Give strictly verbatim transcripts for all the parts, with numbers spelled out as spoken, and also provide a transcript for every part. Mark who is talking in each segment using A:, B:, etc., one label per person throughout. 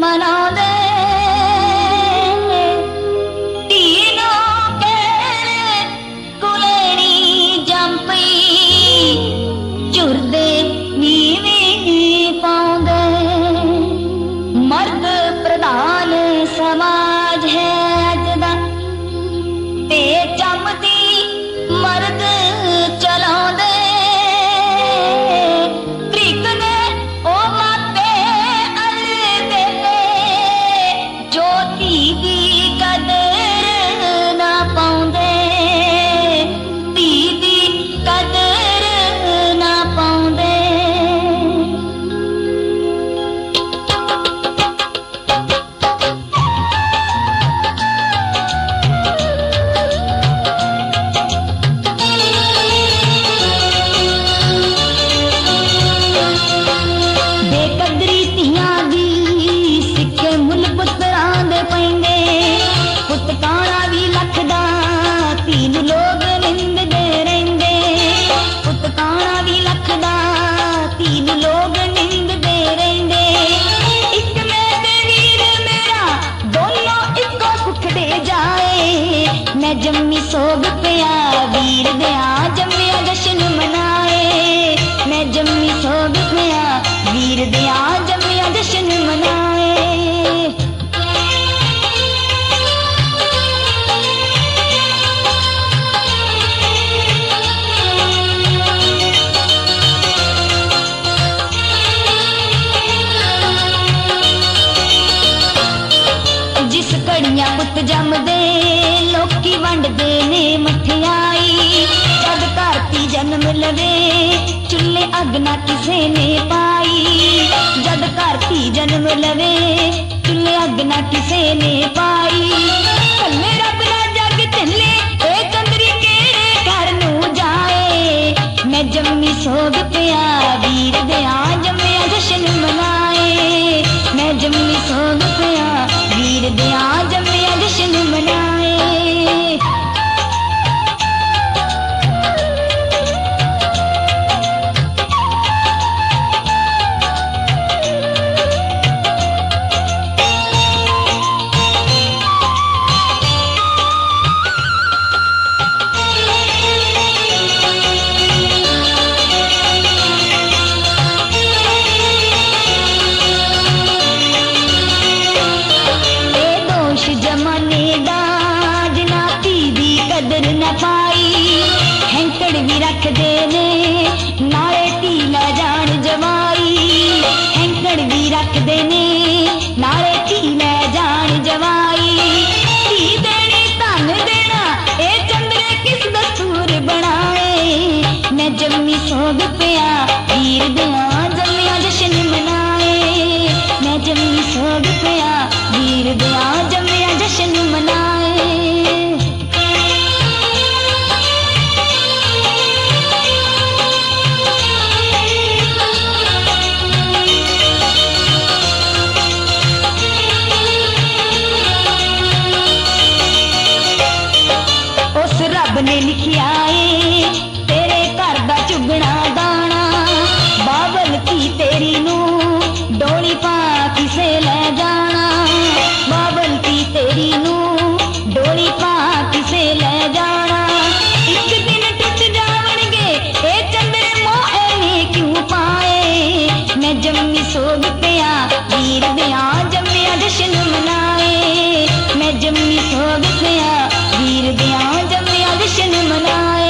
A: मनाउंदे चुरदे नीवी पाउंदे मर्द प्रधान समाज है अज दा ते चमदी मर्द चलाउंदे त्रिकने ओ माते अल देने जो धी दी कदर ना पाउंदे धी दी कदर जम्मी सोग पिया वीर दिया जम्मिया जश्न मनाए मैं जम्मी सोग पिया वीर दिया जम्मिया जश्न मनाए जिस घड़ियां पुत जमदे लोकी वंडदे ने मठियाई जद धरती जन्म लवे चुल्हे अग ना किसे ने पाई जद धरती जन्म लवे चुल्हे अग ना किसे ने पाई कल्ले रब ना जग चले ए चंद्री केड़े घर नू जाए मैं जम्मी सोग पिया वीर दिया जम्मिया जश्न मनाए मैं जम्मी सोग पिया वीर दिया जम्मिया जश्न मनाए भी रखते ने नाले ढीला जान जवाई हैंकड़ भी रखते ने नाले ढीला जान जवाई धी देनी धन देना ए चंद्रे किस दस्तूर बनाए मैं जम्मी सोग पिया वीर दिया जम्मिया जश्न मनाए मैं जम्मी सोग पिया वीर दिया जम्मिया जश्न मनाए ने लिखिया है तेरे घर दा चुगना दाना बाबल की तेरी नू डोली पा किसे ले जाना बाबल की तेरी नू डोली पा किसे ले जाना एक दिन टुट जावणगे ए चंद्रे मोह ने क्यों पाए मैं जम्मी सोग पिया वीर दिया जम्मिया जश्न मनाए मैं जम्मी सोग पिया वीर दिया जम्मिया जश्न मनाए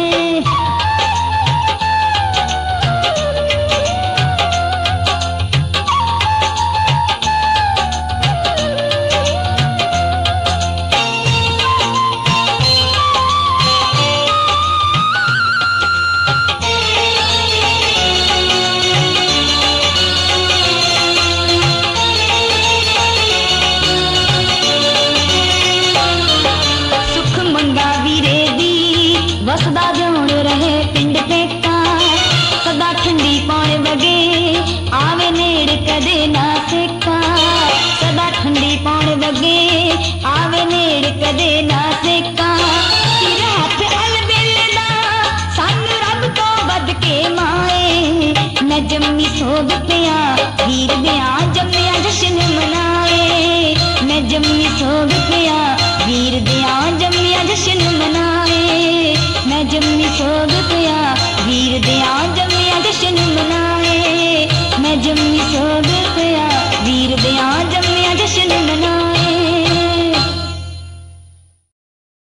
A: वसदा जोड़ रहे पिंड पेका सदा ठंडी पौने वगे आवे नेड़ कदे ना सेका सदा ठंडी पौने वगे आवे नेड़ कदे ना सेका सिर हाथ अल बेलना सानू रब तो बद के माए मैं जम्मी सोग पिया वीर दिया जम्मिया जश्न मना ਜੰਮੀ ਸੋਹਣੀ